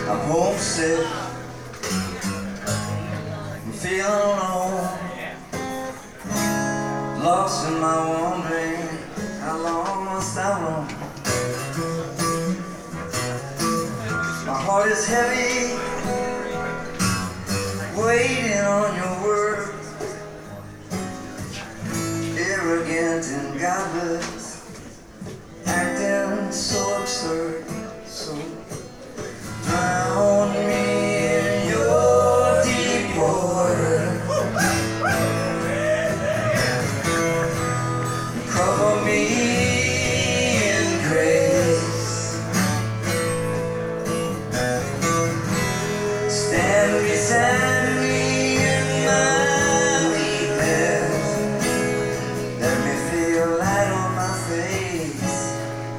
I'm homesick, I'm feeling alone, lost in my wandering. How long must I roam? My heart is heavy, waiting on your word. Arrogant and godless, acting so absurd. So drown me in your deep water, cover me in grace, stand beside me in my weakness, let me feel light on my face,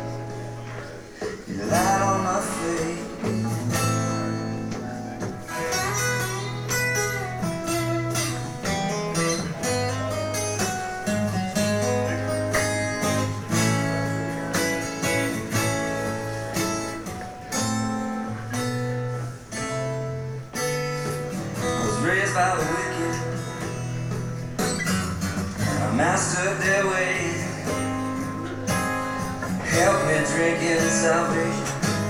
light on my face. Raised by the wicked, I mastered their ways. Help me drink in salvation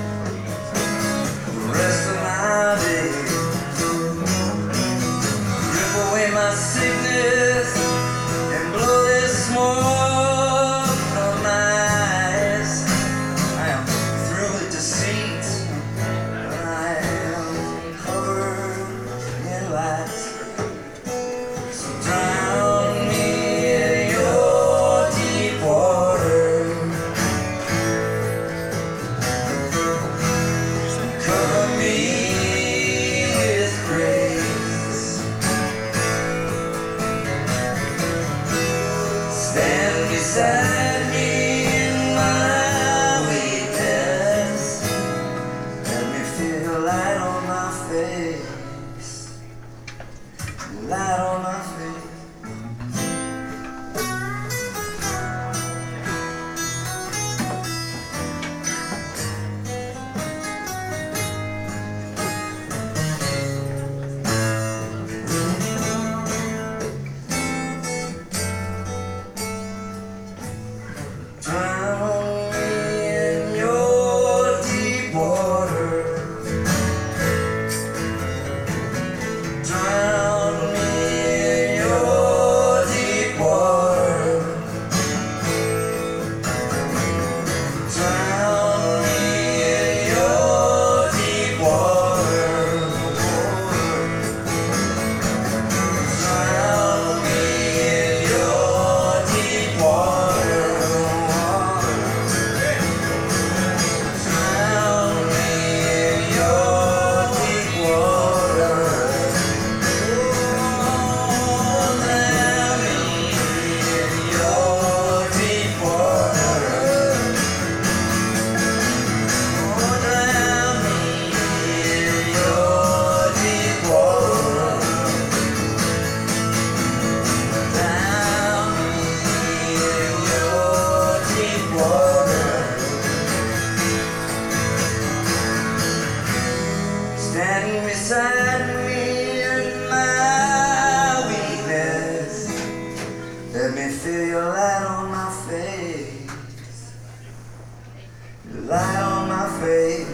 the rest of my days. Rip away my sickness and blow this smoke from my eyes. I am through with deceit, but I am covered in lies. So drown me in your deep water, cover me with grace, stand beside me in my weakness, let me feel light on my face, light on my face. Drown me in your deep water, drown me in your deep water, drown me in your deep water, drown me in your deep water. Standing beside me in my weakness, let me feel your light on my face, light on my face.